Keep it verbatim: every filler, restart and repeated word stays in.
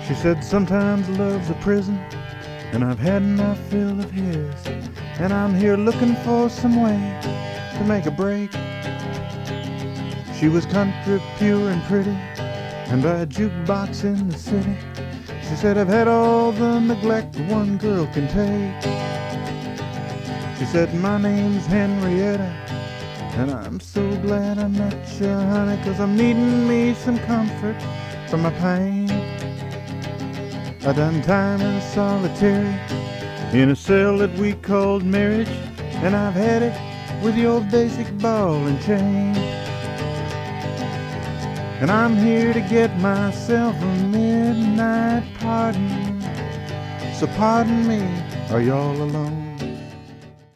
She said sometimes love's a prison, and I've had my fill of his, and I'm here looking for some way to make a break. She was country pure and pretty, and by a jukebox in the city. She said I've had all the neglect one girl can take. She said my name's Henrietta, and I'm so glad I met you, honey, 'cause I'm needing me some comfort from my pain. I done time in a solitary, in a cell that we called marriage, and I've had it with your basic ball and chain. And I'm here to get myself a midnight pardon. So pardon me, are y'all alone?